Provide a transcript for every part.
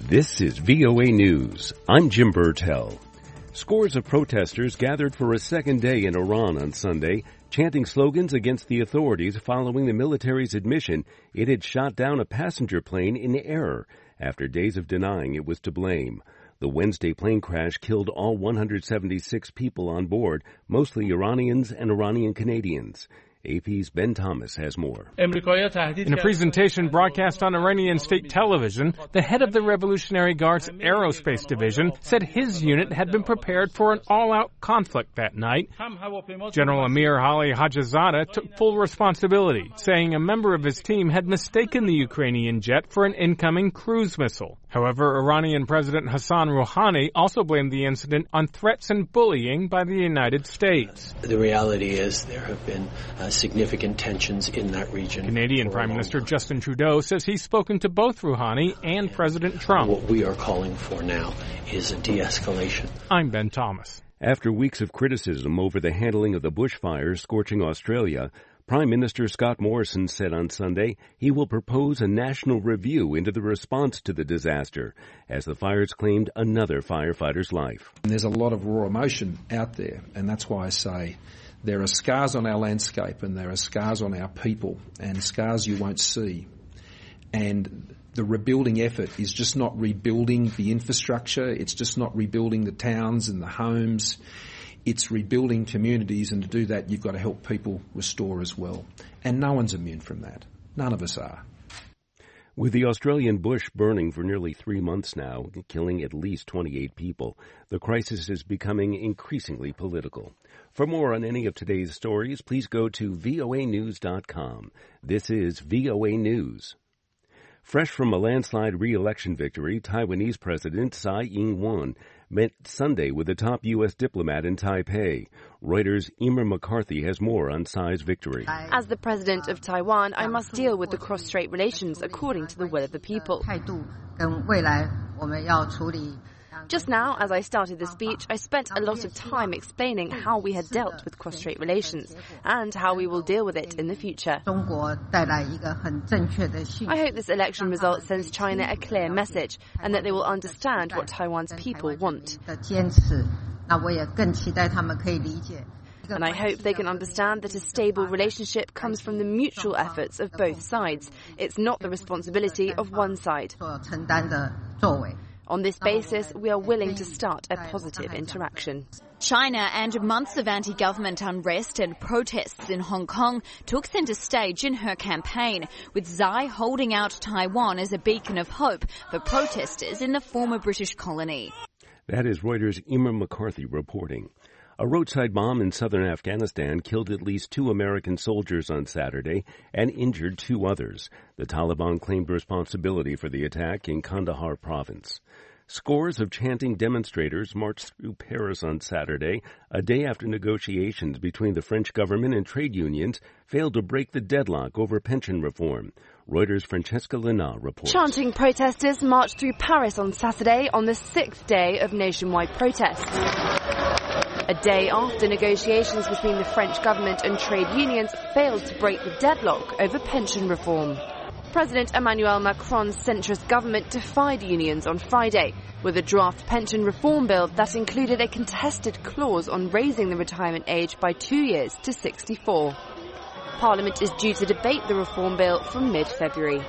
This is VOA News. I'm Jim Burtell. Scores of protesters gathered for a second day in Iran on Sunday, chanting slogans against the authorities following the military's admission it had shot down a passenger plane in error after days of denying it was to blame. The Wednesday plane crash killed all 176 people on board, mostly Iranians and Iranian Canadians. AP's Ben Thomas has more. In a presentation broadcast on Iranian state television, the head of the Revolutionary Guard's Aerospace Division said his unit had been prepared for an all-out conflict that night. General Amir Ali Hajizadeh took full responsibility, saying a member of his team had mistaken the Ukrainian jet for an incoming cruise missile. However, Iranian President Hassan Rouhani also blamed the incident on threats and bullying by the United States. The reality is there have been significant tensions in that region. Canadian Prime Minister Justin Trudeau says he's spoken to both Rouhani and President Trump. What we are calling for now is a de-escalation. I'm Ben Thomas. After weeks of criticism over the handling of the bushfires scorching Australia, Prime Minister Scott Morrison said on Sunday he will propose a national review into the response to the disaster as the fires claimed another firefighter's life. There's a lot of raw emotion out there, and that's why I say there are scars on our landscape and there are scars on our people and scars you won't see. And the rebuilding effort is just not rebuilding the infrastructure. It's just not rebuilding the towns and the homes. It's rebuilding communities, and to do that, you've got to help people restore as well. And no one's immune from that. None of us are. With the Australian bush burning for nearly 3 months now, killing at least 28 people, the crisis is becoming increasingly political. For more on any of today's stories, please go to voanews.com. This is VOA News. Fresh from a landslide re-election victory, Taiwanese President Tsai Ing-wen met Sunday with a top U.S. diplomat in Taipei. Reuters' Emer McCarthy has more on Tsai's victory. As the president of Taiwan, I must deal with the cross-strait relations according to the will of the people. Just now, as I started the speech, I spent a lot of time explaining how we had dealt with cross-strait relations and how we will deal with it in the future. I hope this election result sends China a clear message and that they will understand what Taiwan's people want. And I hope they can understand that a stable relationship comes from the mutual efforts of both sides. It's not the responsibility of one side. On this basis, we are willing to start a positive interaction. China and months of anti-government unrest and protests in Hong Kong took centre stage in her campaign, with Tsai holding out Taiwan as a beacon of hope for protesters in the former British colony. That is Reuters' Emer McCarthy reporting. A roadside bomb in southern Afghanistan killed at least 2 American soldiers on Saturday and injured 2 others. The Taliban claimed responsibility for the attack in Kandahar province. Scores of chanting demonstrators marched through Paris on Saturday, a day after negotiations between the French government and trade unions failed to break the deadlock over pension reform. Reuters' Francesca Lena reports. Chanting protesters marched through Paris on Saturday on the 6th day of nationwide protests. A day after negotiations between the French government and trade unions failed to break the deadlock over pension reform. President Emmanuel Macron's centrist government defied unions on Friday with a draft pension reform bill that included a contested clause on raising the retirement age by 2 years to 64. Parliament is due to debate the reform bill from mid-February.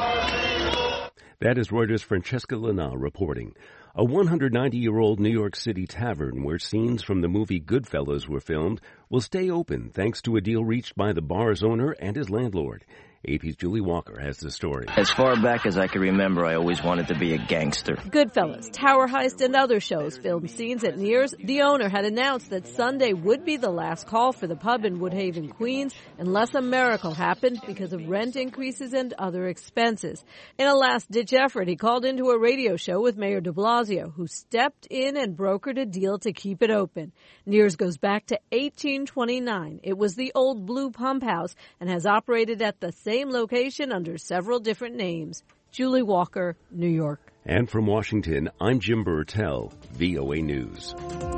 That is Reuters' Francesca Lena reporting. A 190-year-old New York City tavern where scenes from the movie Goodfellas were filmed will stay open thanks to a deal reached by the bar's owner and his landlord. AP's Julie Walker has the story. As far back as I can remember, I always wanted to be a gangster. Goodfellas, Tower Heist, and other shows filmed scenes at Nears. The owner had announced that Sunday would be the last call for the pub in Woodhaven, Queens, unless a miracle happened because of rent increases and other expenses. In a last-ditch effort, he called into a radio show with Mayor de Blasio, who stepped in and brokered a deal to keep it open. Nears goes back to 1829. It was the old Blue Pump House and has operated at the same location under several different names. Julie Walker, New York. And from Washington, I'm Jim Burtell, VOA News.